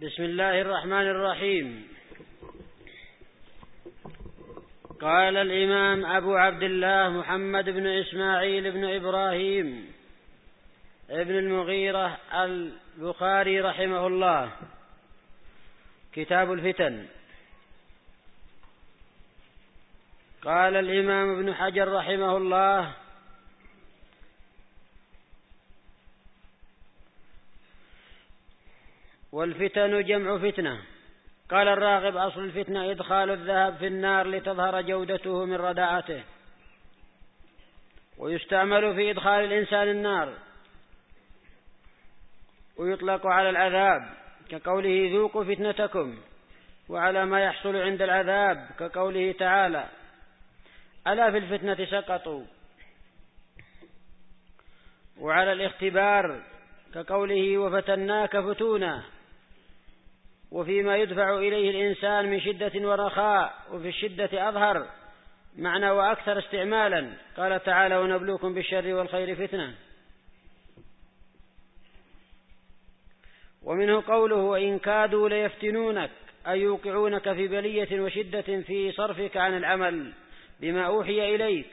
بسم الله الرحمن الرحيم. قال الإمام أبو عبد الله محمد بن إسماعيل بن إبراهيم ابن المغيرة البخاري رحمه الله: كتاب الفتن. قال الإمام ابن حجر رحمه الله: والفتن جمع فتنة. قال الراغب: أصل الفتنة إدخال الذهب في النار لتظهر جودته من رداءته، ويستعمل في إدخال الإنسان النار، ويطلق على العذاب كقوله ذوقوا فتنتكم، وعلى ما يحصل عند العذاب كقوله تعالى ألا في الفتنة سقطوا، وعلى الاختبار كقوله وفتناك فتونا، وفيما يدفع إليه الإنسان من شدة ورخاء، وفي الشدة أظهر معنى وأكثر استعمالا. قال تعالى ونبلوكم بالشر والخير فتنة. ومنه قوله وإن كادوا ليفتنونك، أي يوقعونك في بلية وشدة في صرفك عن العمل بما أوحي إليك.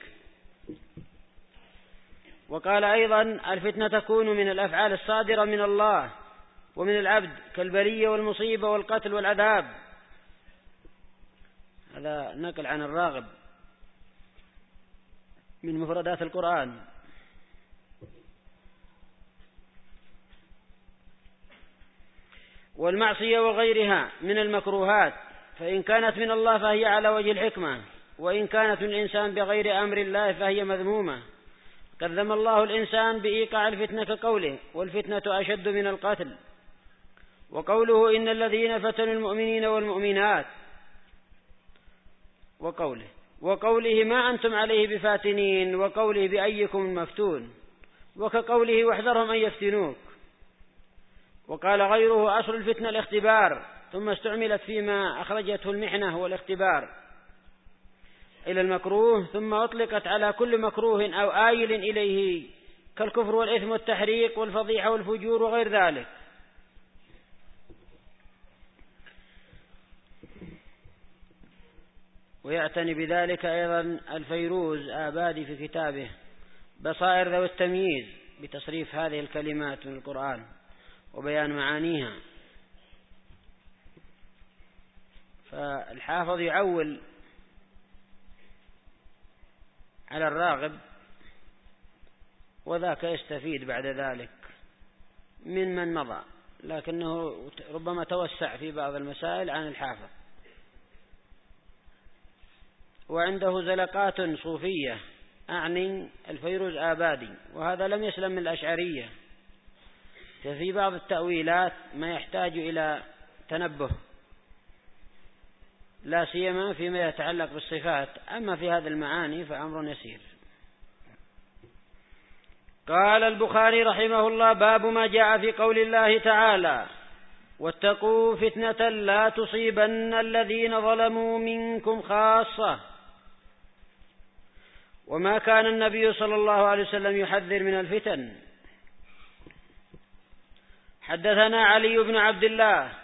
وقال أيضا الفتنة تكون من الأفعال الصادرة من الله ومن العبد كالبلية والمصيبة والقتل والعذاب. هذا نقل عن الراغب من مفردات القرآن. والمعصية وغيرها من المكروهات، فإن كانت من الله فهي على وجه الحكمة، وإن كانت من الإنسان بغير أمر الله فهي مذمومة. كذم الله الإنسان بإيقاع الفتنة كقوله والفتنة أشد من القتل، وقوله إن الذين فتنوا المؤمنين والمؤمنات، وقوله ما أنتم عليه بفاتنين، وقوله بأيكم المفتون، وكقوله واحذرهم أن يفتنوك. وقال غيره أصل الفتنة الاختبار، ثم استعملت فيما أخرجته المحنة والاختبار إلى المكروه، ثم أطلقت على كل مكروه أو آيل إليه كالكفر والإثم والتحريق والفضيحة والفجور وغير ذلك. ويعتني بذلك أيضا الفيروز آبادي في كتابه بصائر ذوي التمييز بتصريف هذه الكلمات من القرآن وبيان معانيها. فالحافظ يعول على الراغب، وذاك يستفيد بعد ذلك من مضى، لكنه ربما توسع في بعض المسائل عن الحافظ. وعنده زلقات صوفية، أعني الفيروز آبادي، وهذا لم يسلم من الأشعرية، ففي بعض التأويلات ما يحتاج إلى تنبه، لا سيما فيما يتعلق بالصفات، أما في هذا المعاني فأمر يسير. قال البخاري رحمه الله: باب ما جاء في قول الله تعالى واتقوا فتنة لا تصيبن الذين ظلموا منكم خاصة. وما كان النبي صلى الله عليه وسلم يحذر من الفتن. حدثنا علي بن عبد الله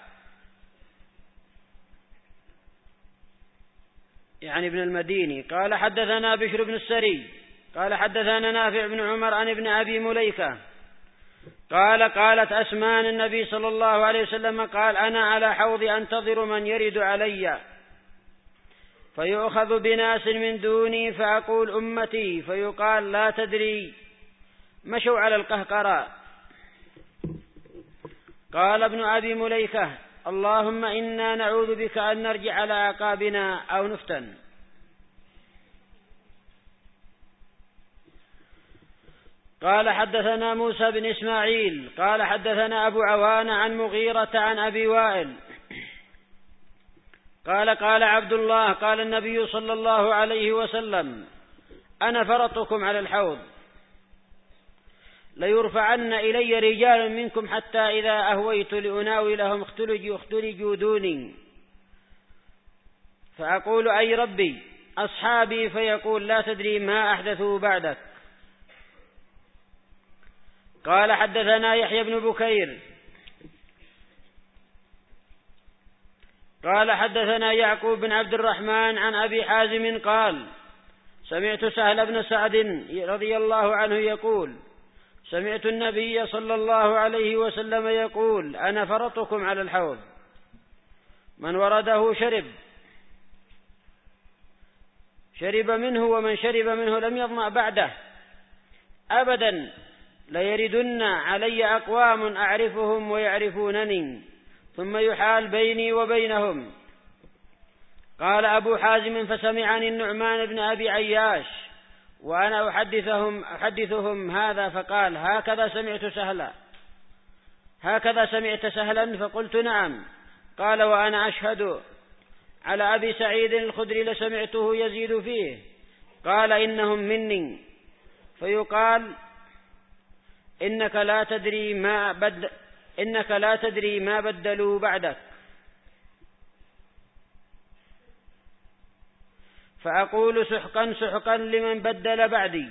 يعني ابن المديني قال حدثنا بشر بن السري قال حدثنا نافع بن عمر عن ابن أبي مليكة قالت أسمان النبي صلى الله عليه وسلم قال أنا على حوضي أنتظر من يرد علي، فيؤخذ بناس من دوني فأقول أمتي، فيقال لا تدري مشوا على القهقراء. قال ابن أبي مليكة اللهم إنا نعوذ بك أن نرجع على أعقابنا أو نفتن. قال حدثنا موسى بن إسماعيل قال حدثنا أبو عوان عن مغيرة عن أبي وائل قال عبد الله قال النبي صلى الله عليه وسلم أنا فرطكم على الحوض، ليرفعن إلي رجال منكم حتى إذا أهويت لأناولهم اختلجوا دوني، فأقول أي ربي أصحابي، فيقول لا تدري ما أحدثوا بعدك. قال حدثنا يحيى بن بكير قال حدثنا يعقوب بن عبد الرحمن عن أبي حازم قال سمعت سهل بن سعد رضي الله عنه يقول سمعت النبي صلى الله عليه وسلم يقول أنا فرطكم على الحوض من ورده شرب منه ومن شرب منه لم يظمأ بعده أبدا ليردن علي أقوام أعرفهم ويعرفونني ثم يحال بيني وبينهم. قال أبو حازم فسمعني النعمان بن أبي عياش وأنا أحدثهم هذا فقال هكذا سمعت سهلا فقلت نعم. قال وأنا أشهد على أبي سعيد الخدري لسمعته يزيد فيه قال إنهم مني فيقال إنك لا تدري ما بدلوا بعدك فأقول سحقا سحقا لمن بدل بعدي.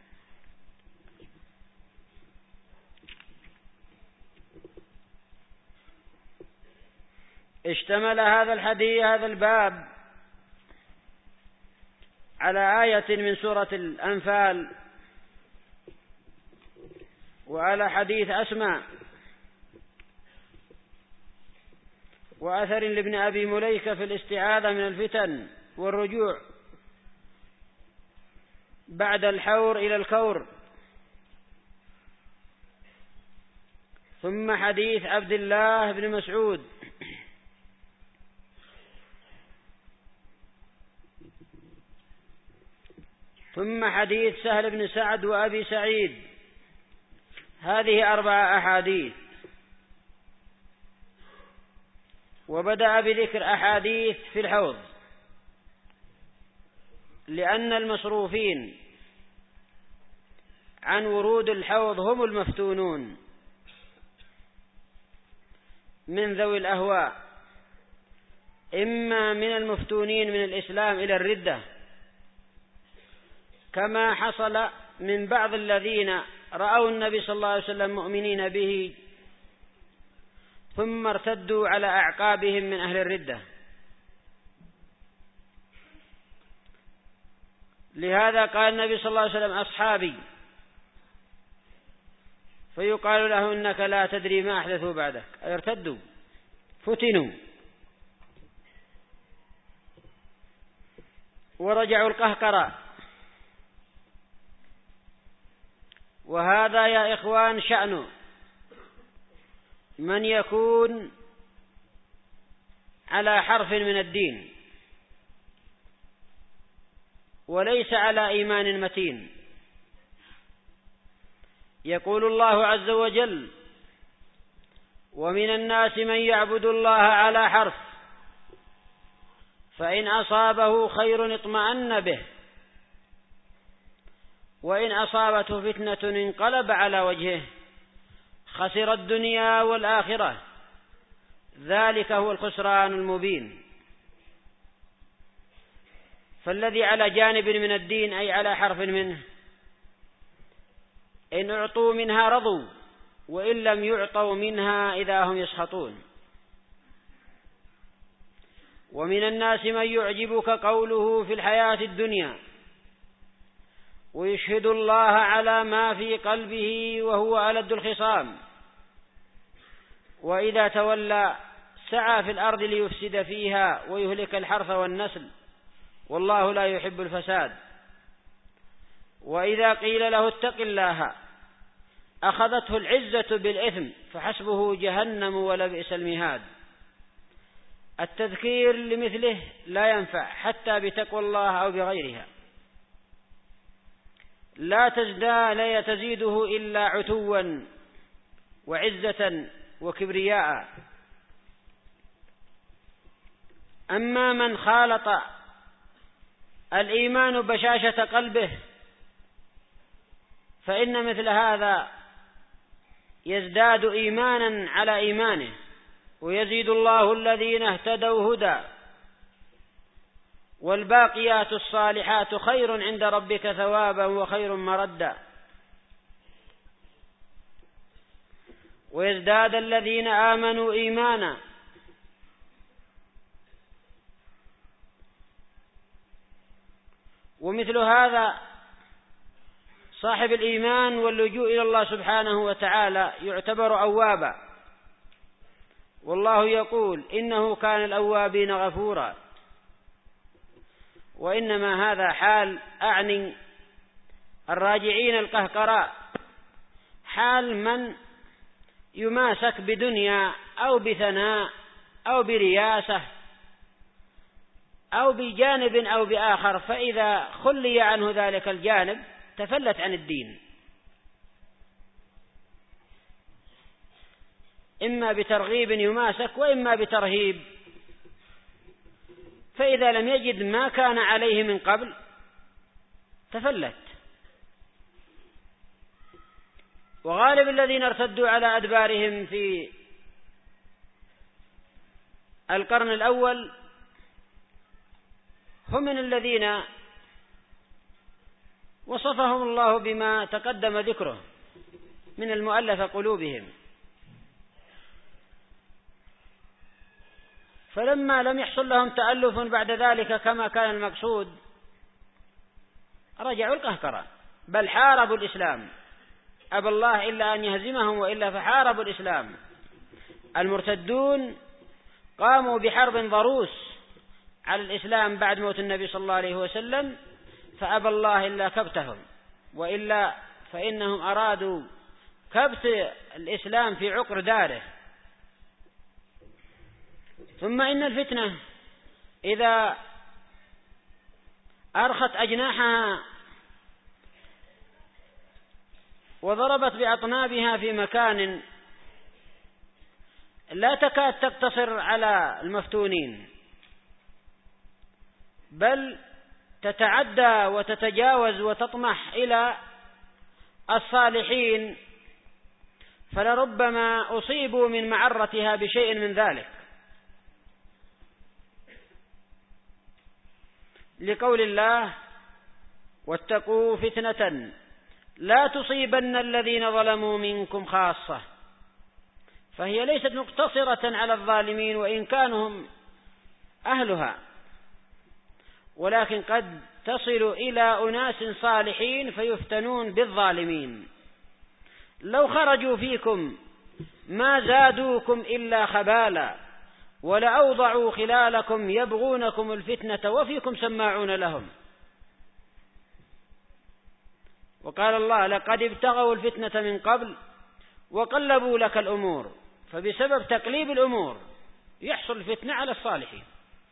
اشتمل هذا الباب على آية من سورة الأنفال وعلى حديث أسماء وأثر لابن أبي مليكة في الاستعاذة من الفتن والرجوع بعد الحور إلى الكور، ثم حديث عبد الله بن مسعود، ثم حديث سهل بن سعد وأبي سعيد. هذه 4 أحاديث. وبدأ بذكر أحاديث في الحوض لأن المصروفين عن ورود الحوض هم المفتونون من ذوي الأهواء، إما من المفتونين من الإسلام إلى الردة كما حصل من بعض الذين رأوا النبي صلى الله عليه وسلم مؤمنين به ثم ارتدوا على أعقابهم من أهل الردة. لهذا قال النبي صلى الله عليه وسلم أصحابي، فيقال له إنك لا تدري ما أحدثوا بعدك، أي ارتدوا فتنوا ورجعوا القهقرة. وهذا يا إخوان شأنه من يكون على حرف من الدين وليس على إيمان متين. يقول الله عز وجل ومن الناس من يعبد الله على حرف فإن أصابه خير اطمأن به وإن أصابته فتنة انقلب على وجهه خسر الدنيا والآخرة ذلك هو الخسران المبين. فالذي على جانب من الدين أي على حرف منه إن أعطوا منها رضوا وإن لم يعطوا منها إذا هم يسخطون. ومن الناس من يعجبك قوله في الحياة الدنيا ويشهد الله على ما في قلبه وهو ألد الخصام وإذا تولى سعى في الأرض ليفسد فيها ويهلك الحرث والنسل والله لا يحب الفساد. وإذا قيل له اتق الله أخذته العزة بالإثم فحسبه جهنم ولبئس المهاد. التذكير لمثله لا ينفع حتى بتقوى الله أو بغيرها، لا تزيده إلا عتوا وعزة وكبرياء. أما من خالط الإيمان بشاشة قلبه فإن مثل هذا يزداد إيمانا على إيمانه ويزيد الله الذين اهتدوا هدى والباقيات الصالحات خير عند ربك ثوابا وخير مردا. ويزداد الذين آمنوا إيمانا ومثل هذا صاحب الإيمان واللجوء إلى الله سبحانه وتعالى يعتبر أوابا، والله يقول إنه كان الأوابين غفورا. وإنما هذا حال أعني الراجعين القهقراء، حال من يماسك بدنيا أو بثناء أو برياسة أو بجانب أو بآخر، فإذا خلي عنه ذلك الجانب تفلت عن الدين، إما بترغيب يماسك وإما بترهيب، فإذا لم يجد ما كان عليه من قبل تفلت. وغالب الذين ارتدوا على أدبارهم في القرن الأول هم من الذين وصفهم الله بما تقدم ذكره من المؤلف قلوبهم، فلما لم يحصل لهم تألف بعد ذلك كما كان المقصود رجعوا القهقرة، بل حاربوا الإسلام، أبى الله إلا أن يهزمهم وإلا فحاربوا الإسلام. المرتدون قاموا بحرب ضروس على الإسلام بعد موت النبي صلى الله عليه وسلم، فأبى الله إلا كبتهم، وإلا فإنهم أرادوا كبت الإسلام في عقر داره. ثم إن الفتنة إذا أرخت أجناحها وضربت بأطنابها في مكان لا تكاد تقتصر على المفتونين، بل تتعدى وتتجاوز وتطمح إلى الصالحين، فلربما أصيبوا من معرتها بشيء من ذلك، لقول الله: واتقوا فتنة لا تصيبن الذين ظلموا منكم خاصة. فهي ليست مقتصرة على الظالمين وإن كانوا هم أهلها، ولكن قد تصل إلى أناس صالحين فيفتنون بالظالمين. لو خرجوا فيكم ما زادوكم إلا خبالا ولأوضعوا خلالكم يبغونكم الفتنة وفيكم سماعون لهم. وقال الله: لقد ابتغوا الفتنة من قبل وقلبوا لك الأمور. فبسبب تقليب الأمور يحصل الفتنة على الصالحين.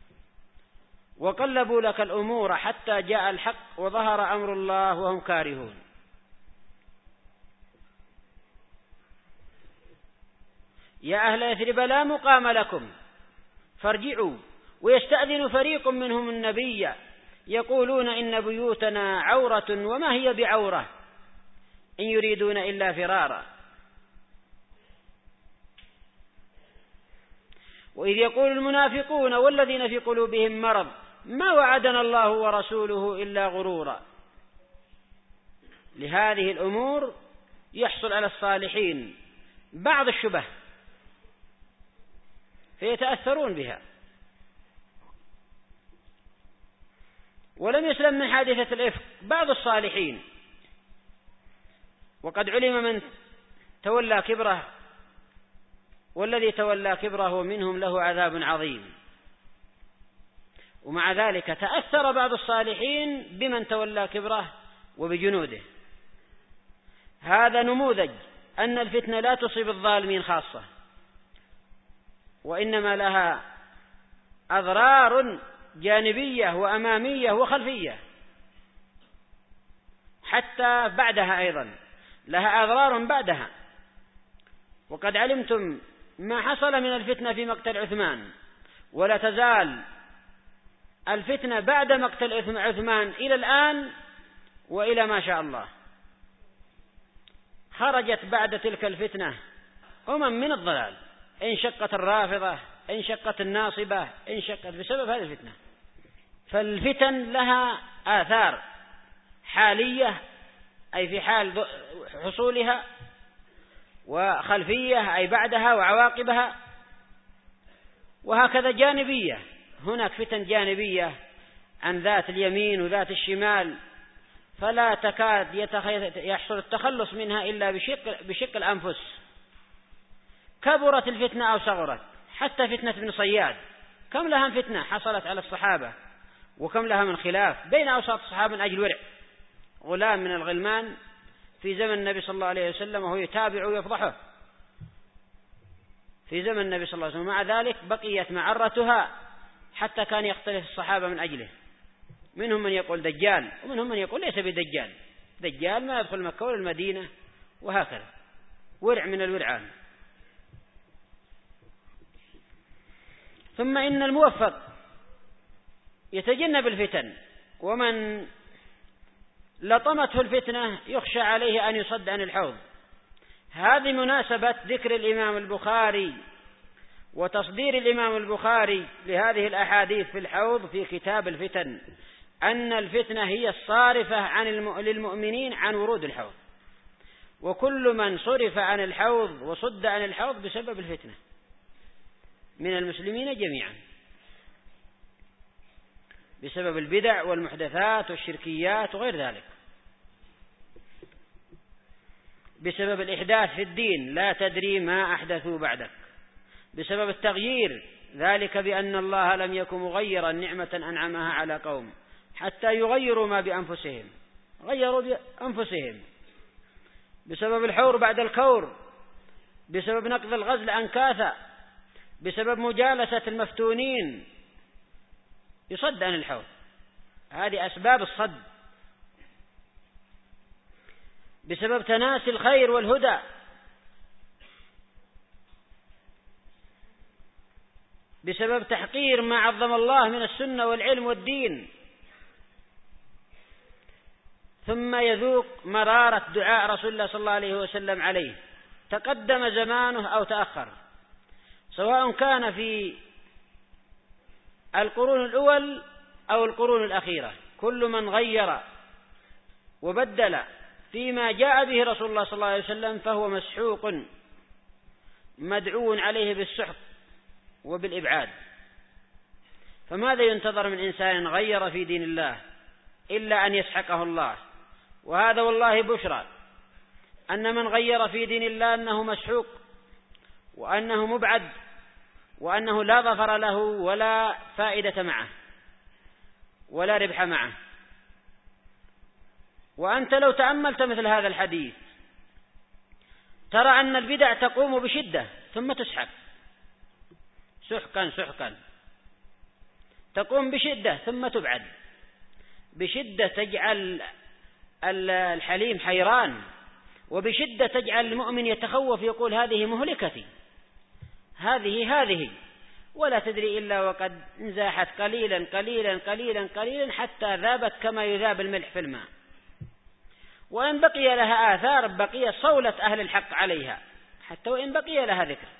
وقلبوا لك الأمور حتى جاء الحق وظهر أمر الله وهم كارهون. يا أهل يثرب لا مقام لكم فارجعوا. ويستأذن فريق منهم النبي يقولون إن بيوتنا عورة وما هي بعورة إن يريدون إلا فرارا. وإذ يقول المنافقون والذين في قلوبهم مرض ما وعدنا الله ورسوله إلا غرورا. لهذه الأمور يحصل على الصالحين بعض الشبه فيتأثرون بها. ولم يسلم من حادثة الإفك بعض الصالحين، وقد علم من تولى كبره، والذي تولى كبره منهم له عذاب عظيم. ومع ذلك تأثر بعض الصالحين بمن تولى كبره وبجنوده. هذا نموذج أن الفتنة لا تصيب الظالمين خاصة، وإنما لها أضرار جانبية وأمامية وخلفية، حتى بعدها أيضا لها أضرار بعدها. وقد علمتم ما حصل من الفتنة في مقتل عثمان، ولا تزال الفتنة بعد مقتل عثمان إلى الآن وإلى ما شاء الله. خرجت بعد تلك الفتنة من الضلال، انشقت الرافضة، انشقت الناصبة، انشقت بسبب هذه الفتنة. فالفتن لها آثار حالية أي في حال حصولها، وخلفية أي بعدها وعواقبها، وهكذا جانبية. هناك فتن جانبية عن ذات اليمين وذات الشمال، فلا تكاد يحصل التخلص منها إلا بشق الأنفس. كبرت الفتنة أو صغرت، حتى فتنة ابن صياد كم لها من فتنة حصلت على الصحابة، وكم لها من خلاف بين أوساط الصحابة من أجل ورع غلام من الغلمان في زمن النبي صلى الله عليه وسلم، وهو يتابع ويفضحه في زمن النبي صلى الله عليه وسلم. مع ذلك بقيت معرتها حتى كان يختلف الصحابة من أجله، منهم من يقول دجال ومنهم من يقول ليس بدجال، دجال ما يدخل مكة ولا المدينة، وهكذا ورع من الورعان. ثم إن الموفق يتجنب الفتن، ومن لطمته الفتنة يخشى عليه أن يصد عن الحوض. هذه مناسبة ذكر الإمام البخاري وتصدير الإمام البخاري لهذه الأحاديث في الحوض في كتاب الفتن، أن الفتنة هي الصارفة للمؤمنين عن ورود الحوض، وكل من صرف عن الحوض وصد عن الحوض بسبب الفتنة من المسلمين جميعا، بسبب البدع والمحدثات والشركيات وغير ذلك، بسبب الإحداث في الدين لا تدري ما أحدثوا بعدك، بسبب التغيير، ذلك بأن الله لم يكن مغيرا نعمة أنعمها على قوم حتى يغيروا ما بأنفسهم، غيروا بأنفسهم، بسبب الحور بعد الكور، بسبب نقض الغزل أنكاثا، بسبب مجالسة المفتونين يصد عن الحوض. هذه أسباب الصد، بسبب تناسي الخير والهدى، بسبب تحقير ما عظم الله من السنة والعلم والدين، ثم يذوق مرارة دعاء رسول الله صلى الله عليه وسلم عليه، تقدم زمانه أو تأخر، سواء كان في القرون الأول أو القرون الأخيرة. كل من غير وبدل فيما جاء به رسول الله صلى الله عليه وسلم فهو مسحوق مدعو عليه بالسحق وبالإبعاد. فماذا ينتظر من إنسان غير في دين الله إلا أن يسحقه الله؟ وهذا والله بشرى أن من غير في دين الله أنه مسحوق، وأنه مبعد، وأنه لا ظفر له ولا فائدة معه ولا ربح معه. وأنت لو تأملت مثل هذا الحديث ترى أن البدع تقوم بشدة ثم تسحق سحقا سحقا، تقوم بشدة ثم تبعد بشدة، تجعل الحليم حيران، وبشدة تجعل المؤمن يتخوف يقول هذه مهلكتي، هذه ولا تدري إلا وقد انزاحت قليلا قليلا قليلا قليلا حتى ذابت كما يذاب الملح في الماء، وإن بقي لها آثار بقي صولة أهل الحق عليها، حتى وإن بقي لها ذكر.